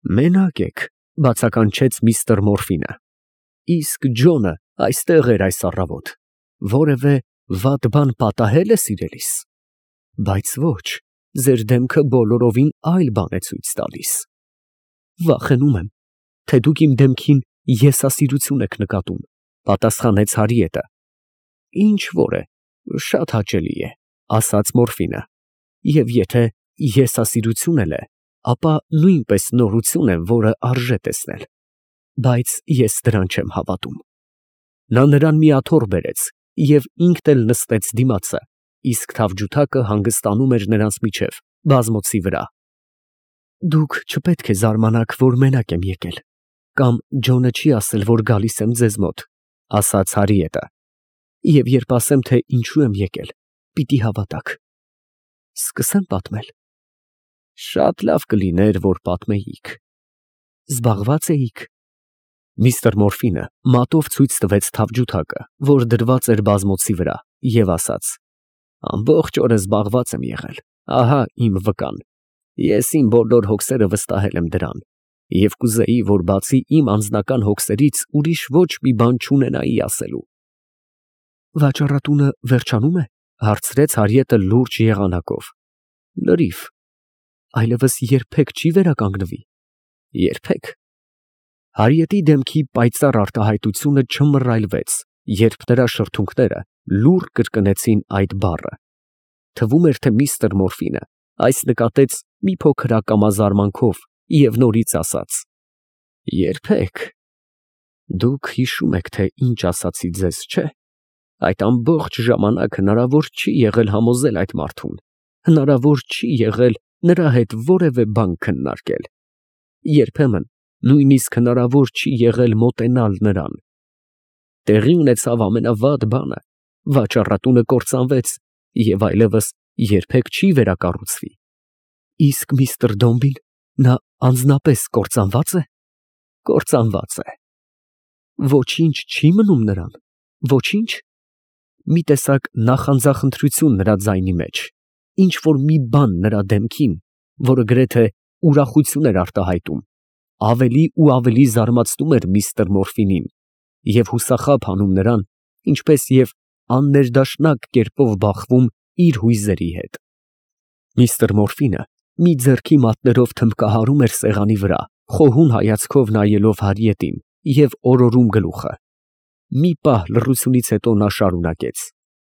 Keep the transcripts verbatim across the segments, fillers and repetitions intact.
Մենակ եք, բացականչեց միստր Մորֆինը։ Իսկ Ջոնը այստեղ էր այս առավոտ, որևէ վատ բան պատահե՞լ է սիրելիս։ Բայց ոչ, ձեր դեմքը բոլորովին այլ բան է ցույց տալիս։ Վախենում եմ, թե դուք իմ դեմքին եսասիրություն եք նկատում, պատասխանեց Հարիետը։ Ինչ որ է, շատ հաճելի է, ասաց Մորֆինը, և եթե եսասիրություն էլ է, ապա նույնպես նորություն է, որը արժե տեսնել, բայց ես դրան չեմ հավատում։ Նա նրան մի աթոռ բերեց և ինքն էլ նստեց դիմացը, իսկ թավջութակը հանգստանում էր նրանց միջև, բազմոցի վրա։ Դուք չպետք է զարմանաք, որ մենակ եմ եկել, կամ Ջոնը չի ասել, որ գալիս եմ ձեզ մոտ, ասաց Հարիետը, և երբ ասեմ, թե ինչու եմ եկել, պիտի հավատաք։ Սկսեմ պատմել։ Շատ լավ կլիներ, որ պատմեիք։ Զբաղված էիք։ Միստր Մորֆինը մատով ցույց տվեց թավջութակը, որ դրված էր բազմոցի վրա, և ասաց. Ամբողջ օրը զբաղված եմ եղել, ահա իմ վկան։ Ես իմ բոլոր հոգսերը վստահել եմ դրան, և կուզեի, որ բացի իմ անձնական հոգսերից ուրիշ ոչ մի բան չունենայի ասելու։ Վաճառատունը վերջանո՞ւմ է, հարցրեց Հարիետը լուրջ եղանակով։ Լրիվ։ Այլևս երբեք չի վերականգնվի։ Երբեք։ Հարիետի դեմքի պայծառ արտահայտությունը չմռայլվեց, երբ նրա շրթունքները լուռ կրկնեցին այդ բառը։ Թվում էր, թե միստր Մորֆինը այս նկատեց մի փոքր ակամազարմանքով և նորից ասաց. Երբեք։ Դուք հիշում եք, թե ինչ ասացի ձեզ, չէ՞։ Այդ ամբողջ ժամանակ հնարավոր չի եղել համոզել այդ մարդուն, հնարավոր չի եղել նրա հետ որևէ բան քննարկել։ Երբեմն նույնիսկ հնարավոր չի եղել մոտենալ նրան։ Տեղի ունեցավ ամենավատ բանը, վաճառատունը կործանվեց և այլևս երբեք չի վերակառուցվի։ Իսկ միստր Դոմբին, նա անձնապես կործանվա՞ծ է։ Կործանված է։ Ոչինչ չի մնում նրան, ոչինչ։ Մի տեսակ նախանձախնդրություն նրա ձայնի մեջ, ինչ որ մի բան նրա դեմքին, որը գրեթե ուրախություն էր արտահայտում, ավելի ու ավելի զարմացնում էր միստր Մորֆինին և հուսախաբ անում նրան, ինչպես և աններդաշնակ կերպով բախվում իր հույզերի հետ։ Միստր Մորֆինը մի ձեռքի մատներով թմբկահարում էր սեղանի վրա, խոհուն հայացքով նայելով Հարիետին և օրորում գլուխը։ Մի պահ լռությունից հետո նա շարունակեց.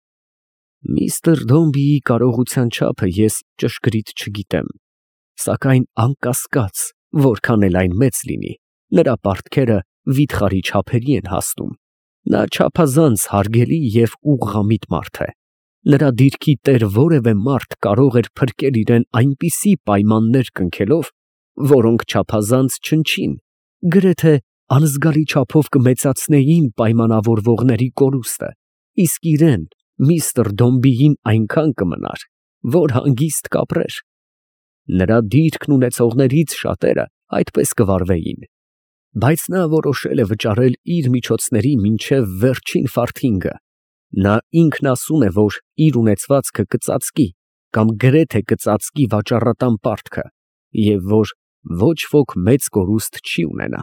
Միստր Դոմբիի կարողության չափը ես ճշգրիտ չգիտեմ, սակայն անկասկած, որքան էլ այն մեծ լինի, նրա պարտքերը վիթխարի չափերի են հասնում։ Նա չափազանց հարգելի և ուղղամիտ մարդ է։ Նրա դիրքի տեր որևէ մարդ կարող էր փրկել իրան այնպիսի պայմաններ կնքելով, որոնք չափազանց չնչին, գրեթե անզգալի չափով կմեծացնեին պայմանավորվողների կորուստը, իսկ իրան, միստր Դոմբիին այնքան կմնար, որ հանգիստ կապրեր։ Նրա դիրքն ունեցողներից շատերը այդպես կվարվեին, բայց նա որոշել է վճարել իր միջոցների մինչև վերջին ֆարթինգը։ Նա ինքն ասում է, որ իր ունեցվածքը կծածկի կամ գրեթե կծածկի վաճառատան պարտքը և որ ոչ ոք մեծ կորուստ չի ունենա։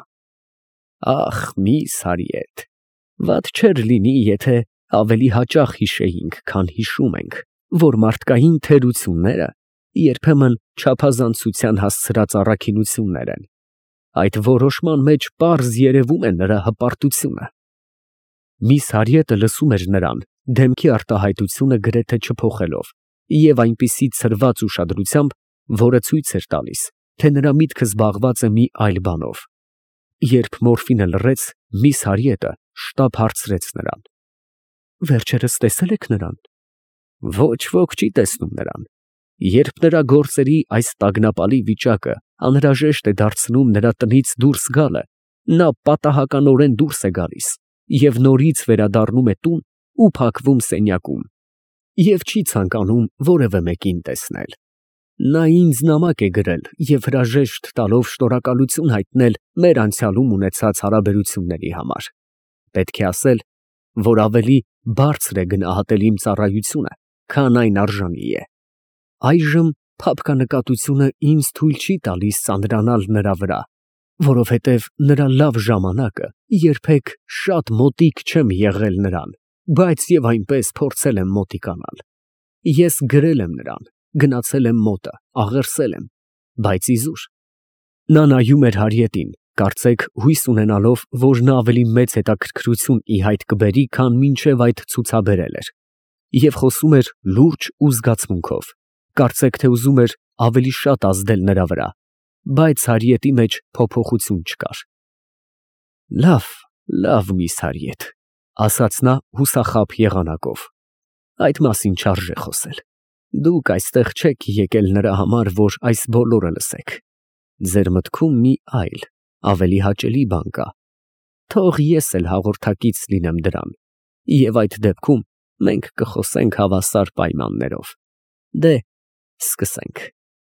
Ախ, միս Հարիետ, վատ չէր լինի, եթե ավելի հաճախ հիշեինք, քան հիշում ենք, որ մարդկային թերությունները երբեմն չափազանցության հասցրած առաքինություններ են։ Այդ որոշման մեջ պարզ երևում է նրա հպարտությունը։ Միս Հարիետը լսում էր նրան, դեմքի արտահայտությունը գրեթե չփոխելով, և այնպիսի ցրված ուշադրությամբ, որը ցույց էր տալիս, թե նրա միտքը զբաղված է մի այլ բանով։ Երբ Մորֆինը լռեց, միս Հարիետը շտապ հարցրեց նրան. Վերջերս տեսե՞լ եք նրան։ Ոչ ոք չի տեսնում նրան։ Երբ նրա գործերի այս տագնապալի վիճակը անհրաժեշտ է դարձնում նրա տնից դուրս գալը, նա պատահականորեն դուրս է գալիս և նորից վերադառնում է տուն ու փակվում սենյակում և չի ցանկանում որևէ մեկին տեսնել։ Նա ինձ նամակ է գրել և հրաժեշտ տալով շնորհակալություն հայտնել մեր անցյալում ունեցած հարաբերությունների համար։ Պետք է ասել, որ ավելի բարձր է գնահատել իմ ծառայությունը, քան այն արժանի է։ Այժմ փափկանկատությունը ինձ թույլ չի տալիս ծանրանալ նրա վրա, որովհետև նրա լավ ժամանակը երբեք շատ մոտիկ չեմ եղել նրան, բայց եւ այնպես փորձել եմ մոտիկանալ։ Ես գրել եմ նրան, գնացել եմ մոտը, աղերսել եմ, բայց իզուր։ Նա նայում էր Հարիետին, կարծեք հույս ունենալով, որ նա ավելի մեծ հետաքրքրություն ի հայտ կբերի, քան մինչև այդ ցուցաբերել էր, և խոսում էր լուրջ ու զգացմունքով, կարծեք թե ուզում էր ավելի շատ ազդել նրա վրա, բայց Հարիետի մեջ փոփոխություն չկար։ Լավ, լավ, միս Հարիետ, ասաց նա հուսախաբ եղանակով, այդ մասին չարժե խոսել։ Դուք այստեղ չեք եկել նրա համար, որ այս բոլորը լսեք։ Ձեր մտքում մի այլ, ավելի հաճելի բան կա։ Թող ես էլ հաղորդակից լինեմ դրան, և այդ դեպքում մենք կխոսենք հավասար պայմաններով։ Դե, սկսենք։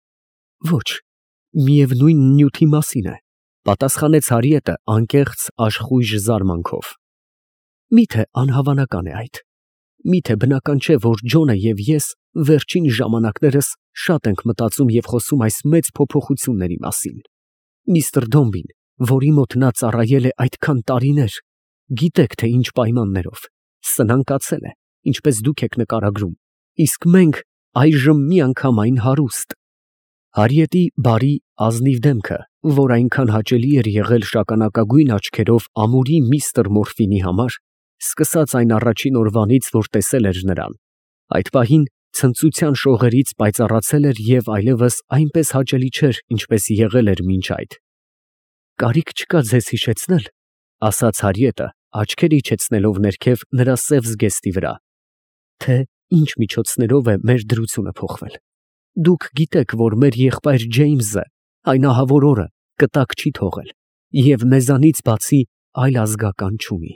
Ոչ, միևնույն նյութի մասին է, պատասխանեց Հարիետը անկեղծ աշխույժ զարմանքով։ Միթե անհավանական է այդ։ Միթե բնական չէ, որ Ջոնը և ես վերջին ժամանակներս շատ ենք մտածում և խոսում այս մեծ փոփոխությունների մասին։ Միստր Դոմբին, որի մոտ նա ծառայել է այդքան տարիներ, գիտեք թե ինչ պայմաններով, սնանկացել է, ինչպես դուք եք նկարագրում, իսկ մենք այժմ միանգամայն հարուստ։ Հարիետի բարի, ազնիվ դեմքը, որ այնքան հաճելի էր եղել շագանակագույն աչքերով ամուրի միստր Մորֆինի համար, սկսած այն առաջին օրվանից, որ տեսել էր նրան, այդ պահին ցնծության շողերից պայծառացել էր և այլևս այնպես հաճելի չէր, ինչպես եղել էր մինչ այդ։ Կարիք չկա ձեզ հիշեցնել, ասաց Հարիետը, աչքեր իջեցնելով ներքև նրա սև զգեստի վրա, թե ինչ միջոցներով է մեր դրությունը փոխվել։ Դուք գիտեք, որ մեր եղբայր Ջեյմսը այն ահավոր օրը կտակ չի թողել և մեզանից բացի այլ ազգական չունի։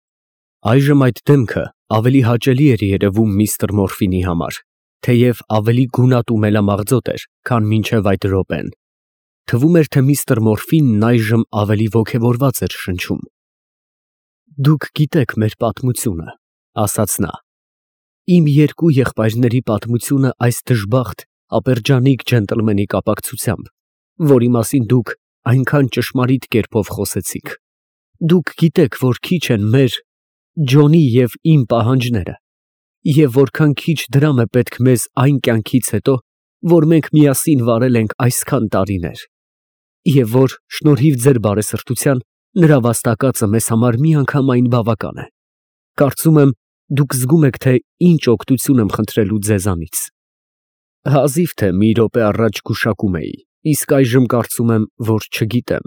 Այժմ այդ դեմքը ավելի հաճելի էր երևում միստր Մորֆինի համար, թեև ավելի գունատ ու մելամաղձոտ էր, քան մինչև այդ րոպեն։ Թվում էր, թե միստր Մորֆինն այժմ ավելի ոգևորված էր շնչում։ Դուք գիտեք մեր պատմությունը, ասաց նա։ Իմ երկու եղբայրների պատմությունը այս դժբախտ, ապերջանիկ ջենտլմենի կապակցությամբ, որի մասին դուք այնքան ճշմարիտ կերպով խոսեցիք։ Դուք գիտեք, որ քիչ են մեր, Ջոնի և իմ պահանջները, և որքան քիչ դրամ է պետք մեզ այն կյանքից հետո, որ մենք միասին վարել ենք այսքան տարիներ, և որ, շնորհիվ ձեր բարեսրտության, նրա վաստակածը մեզ համար միանգամայն բավական է։ Կարծում եմ, դուք զգում եք, թե ինչ օգնություն եմ խնդրելու ձեզանից։ Հազիվ թե մի րոպե առաջ գուշակում էի, իսկ այժմ կարծում եմ, որ չգիտեմ։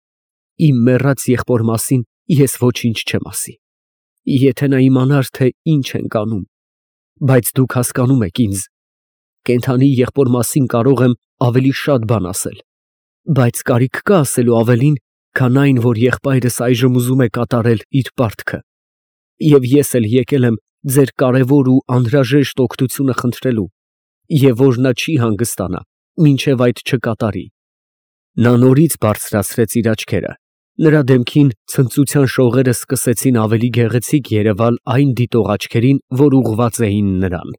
Իմ մեռած եղբոր մասին ես ոչինչ չեմ ասի, եթե նա իմանար, թե ինչ ենք անում, բայց դուք հասկանում եք ինձ, կենդանի եղբոր մասին կարող եմ ավելի շատ բան ասել, բայց կարիք կա ասելու ավելին, քան այն, որ եղբայրս այժմ ուզում է կատարել իր պարտքը, և ես էլ եկել եմ ձեր կարևոր ու անհրաժեշտ օգնությունը խնդրելու, և որ նա չի հանգստանա, մինչև այդ չկատարի։ Նա նորից բարձրացրեց իր աչքերը, նրա դեմքին ցնծության շողերը սկսեցին ավելի գեղեցիկ երևալ այն դիտող աչքերին, որ ուղղված էին նրան։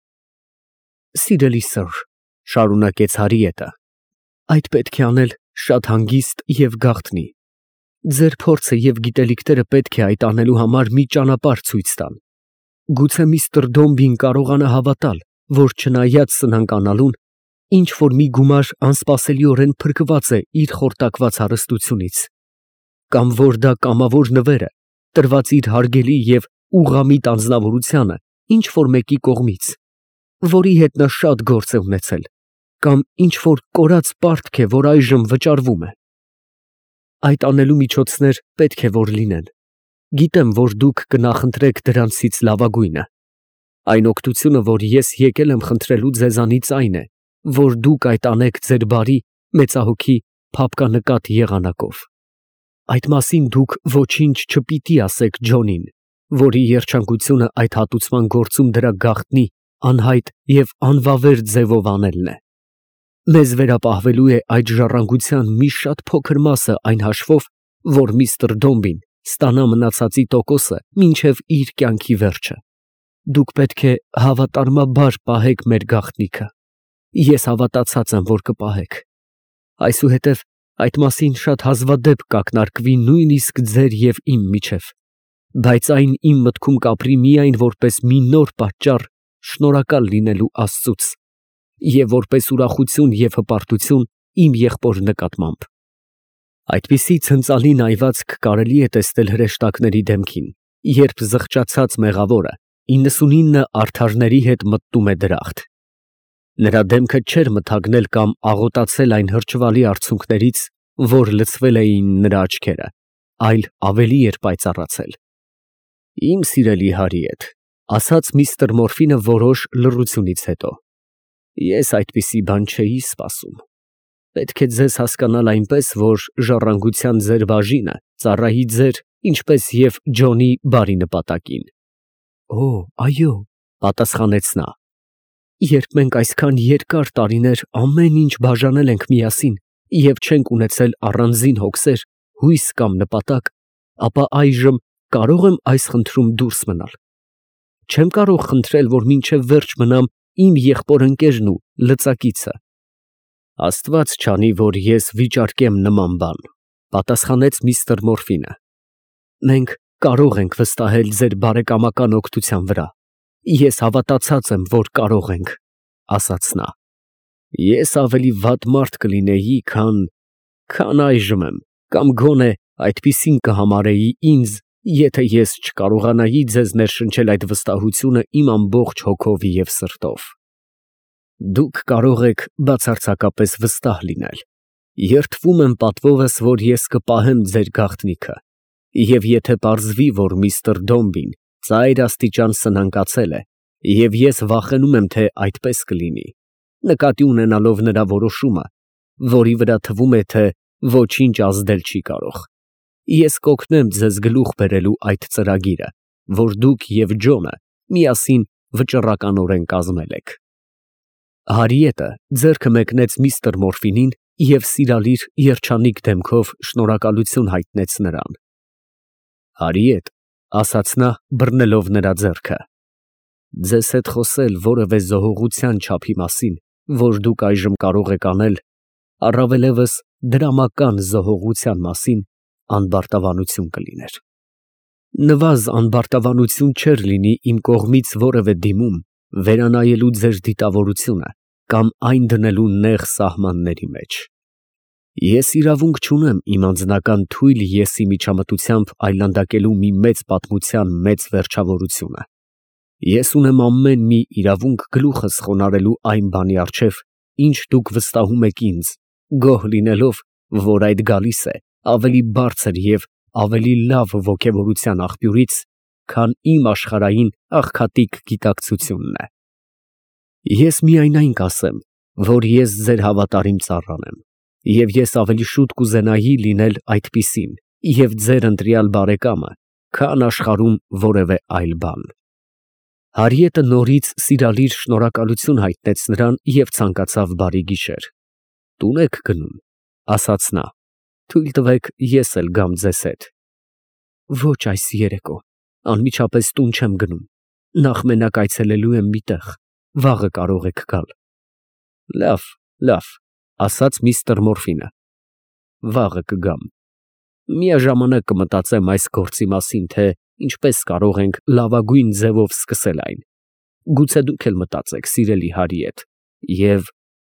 Սիրելի սըր, շարունակեց Հարիետը, այդ պետք է անել շատ հանգիստ և գաղտնի։ Ձեր փորձը և գիտելիքները պետք է այդ անելու համար մի ճանապարհ ցույց տան։ Գուցե միստր Դոմբին կարողանա հավատալ, որ չնայած սնանկանալուն, ինչ որ մի գումար անսպասելիորեն փրկված է իր խորտակված հարստությունից, կամ որ դա կամավոր նվեր է, տրված իր հարգելի և ուղղամիտ անձնավորությանը ինչ որ մեկի կողմից, որի հետ նա շատ գործ է ունեցել, կամ ինչ որ կորած պարտք է, որ այժմ վճարվում է։ Այդ անելու միջոցներ պետք է որ լինեն։ Գիտեմ, որ դուք կնախընտրեք դրանցից լավագույնը։ Այն օգնությունը, որ ես եկել եմ խնդրելու ձեզանից, այն է, որ դուք այդ անեք ձեր բարի, մեծահոգի, փափկանկատ եղանակով։ Այդ մասին դուք ոչինչ չպիտի ասեք Ջոնին, որի երջանկությունը այդ հատուցման գործում դրա գաղտնի, անհայտ և անվավեր ձևով անելն է։ Մեզ վերապահվելու է այդ ժառանգության մի շատ փոքր մասը այն հաշվով, որ միստր Դոմբին ստանա մնացածի տոկոսը մինչև իր կյանքի վերջը։ Դուք պետք է հավատարմաբար պահեք մեր գաղտնիքը։ Ես հավատացած եմ, որ կպահեք։ Այսուհետև Այդ մասին շատ հազվադեպ կակնարկվի նույնիսկ ձեր և իմ միջև, բայց այն իմ մտքում կապրի միայն որպես մի նոր պատճառ շնորհակալ լինելու Աստծուց և որպես ուրախություն և հպարտություն իմ եղբոր նկատմամբ։ Այդպիսի ցնծալի նայվածք կարելի է տեսնել հրեշտակների դեմքին, երբ զղջացած մեղավորը իննսունինը արդարների հետ մտնում է դրախտ։ Նրա դեմքը չէր մթագնել կամ աղոտացել այն հրճվալի արցունքներից, որ լցվել էին նրա աչքերը, այլ ավելի էր պայծառացել։ Իմ սիրելի Հարիեթ, ասաց միստր Մորֆինը որոշ լռությունից հետո, ես այդպիսի բան չէի սպասում։ Պետք է ձեզ հասկանալ այնպես, որ ժառանգության ձեր բաժինը ծառայի ձեր, ինչպես և Ջոնի բարի նպատակին։ Օ, այո, պատասխանեց նա, երբ մենք այսքան երկար տարիներ ամեն ինչ բաժանել ենք միասին և չենք ունեցել առանձին հոգսեր, հույս կամ նպատակ, ապա այժմ կարո՞ղ եմ այս խնդրում դուրս մնալ։ Չեմ կարող խնդրել, որ մինչև վերջ մնամ իմ եղբոր-ընկերն ու լծակիցը։ Աստված չանի, որ ես վիճարկեմ նման բան, պատասխանեց միստր Մորֆինը։ Մենք կարող ենք վստահել ձեր բարեկամական օգնության վրա։ Ես հավատացած եմ, որ կարող ենք, ասաց նա։ Ես ավելի վատ մարդ կլինեի, քան, քան այժմ եմ, կամ գոնե այդպիսին կհամարեի ինձ, եթե ես չկարողանայի ձեզ ներշնչել այդ վստահությունը իմ ամբողջ հոգով և սրտով։ Դուք կարող եք բացարձակապես վստահ լինել։ Երդվում եմ պատվովս, որ ես կպահեմ ձեր գաղտնիքը, և եթե պարզվի, որ միստր Դոմբին ծայր աստիճան սնանկացել է, և ես վախենում եմ, թե այդպես կլինի, նկատի ունենալով նրա որոշումը, որի վրա թվում է, թե ոչինչ ազդել չի կարող, ես կօգնեմ ձեզ գլուխ բերելու այդ ծրագիրը, որ դուք և Ջոնը միասին վճռականորեն կազմել եք։ Հարիետը ձեռքը մեկնեց միստր Մորֆինին և սիրալիր երջանիկ դեմքով շնորհակալություն հայտնեց նրան։ Հարիետ, ասաց նա, բռնելով նրա ձեռքը, ձեզ հետ խոսել որևէ զոհողության չափի մասին, որ դուք այժմ կարող եք անել, առավելևս դրամական զոհողության մասին, անբարտավանություն կլիներ։ Նվազ անբարտավանություն չէր լինի իմ կողմից որևէ դիմում վերանայելու ձեր դիտավորությունը կամ այն դնելու նեղ սահմանների մեջ։ Ես իրավունք չունեմ իմ անձնական թույլ եսի միջամտությամբ այլանդակելու մի մեծ պատմության մեծ վերջավորությունը։ Ես ունեմ ամեն մի իրավունք գլուխս խոնարհելու այն բանի առջև, ինչ դուք վստահում եք ինձ, գոհ լինելով, որ այդ գալիս է ավելի բարձր և ավելի լավ ոգևորության աղբյուրից, քան իմ աշխարհային աղքատիկ գիտակցությունն է։ Ես միայն այն կասեմ, որ ես ձեր հավատարիմ ծառան եմ, և ես ավելի շուտ կուզենայի լինել այդպիսին և ձեր ընտրյալ բարեկամը, քան աշխարհում որևէ այլ բան։ Հարիետը նորից սիրալիր շնորհակալություն հայտնեց նրան և ցանկացավ բարի գիշեր։ Տուն եք գնում, ասաց նա, թույլ տվեք ես էլ գամ ձեզ հետ։ Ոչ այս երեկո, անմիջապես տուն չեմ գնում, նախ մենակ այցելելու եմ մի տեղ, վաղը կարող եք գալ։ Լավ, լավ, ասաց միստր Մորֆինը, վաղը կգամ։ Միաժամանակ կմտածեմ այս գործի մասին, թե ինչպես կարող ենք լավագույն ձևով սկսել այն։ Գուցե դուք էլ մտածեք, սիրելի Հարիետ, և,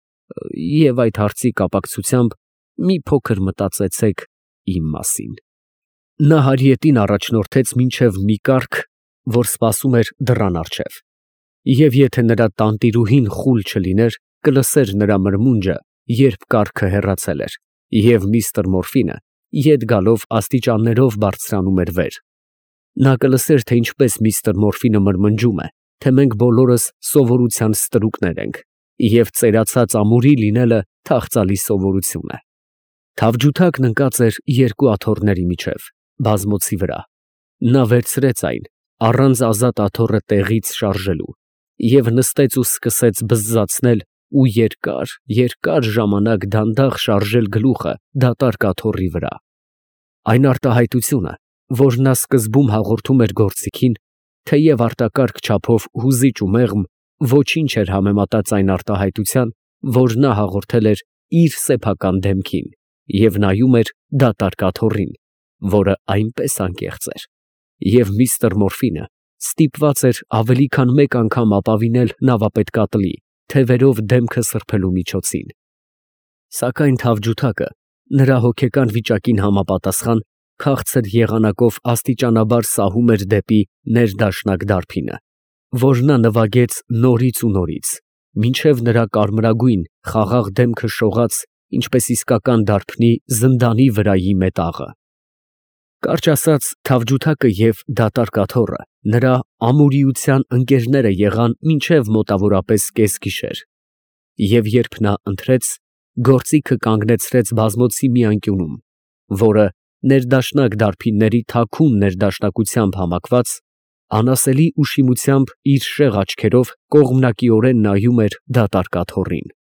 և այդ հարցի կապակցությամբ մի փոքր մտածեցեք իմ մասին։ Նա Հարիետին առաջնորդեց մինչև մի կառք, որ սպասում էր դռան առջև, և եթե նրա տանտիրուհին խուլ չլիներ, կլսեր նրա մրմունջը, երբ կառքը հեռացել էր, և միստր Մորֆինը ետ գալով աստիճաններով բարձրանում էր վեր։ Նա կլսեր, թե ինչպես միստր Մորֆինը մրմնջում է, թե մենք բոլորս սովորության ստրուկներ ենք, և ծերացած ամուրի լինելը թախծալի սովորություն է։ Թավջութակն ընկած էր երկու աթոռների միջև, բազմոցի վրա։ Նա վերցրեց այն, առանց ազատ աթոռը տեղից շարժելու, և նստեց ու սկսեց բզզացնել ու երկար, երկար ժամանակ դանդաղ շարժել գլուխը դատարկ աթոռի վրա։ Այն արտահայտությունը, որ նա սկզբում հաղորդում էր գործիքին, թեև արտակարգ չափով հուզիչ ու մեղմ, ոչինչ էր համեմատած այն արտահայտության, որ նա հաղորդել էր իր սեփական դեմքին, և նայում էր դատարկ աթոռին, որը այնպես անկեղծ էր, և միստր Մորֆինը ստիպված էր ավելի քան մեկ անգամ ապավինել նավապետկապլի, թևերով դեմքը սրբելու միջոցին. սակայն թավջութակը նրա հոգեկան վիճակին համապատասխան քաղցր եղանակով աստիճանաբար սահում էր դեպի ներդաշնակ դարբինը, որ նա նվագեց նորից ու նորից, մինչև նրա կարմրագույն, խաղաղ դեմքը շողաց, ինչպես իսկական դարբնի զնդանի վրայի մետաղը։ Կարճ ասած, թավջութակը և դատարկ աթոռը նրա ամուրիության ընկերները եղան մինչև մոտավորապես կեսգիշեր, և երբ նա ընթրեց, գործիքը կանգնեցրեց բազմոցի մի անկյունում, որը, ներդաշնակ դարբինների թաքուն ներդաշնակությամբ համակված, անասելի ուշիմությամբ իր շեղ աչքերով կողմնակիորեն նայում էր դատարկ աթոռին։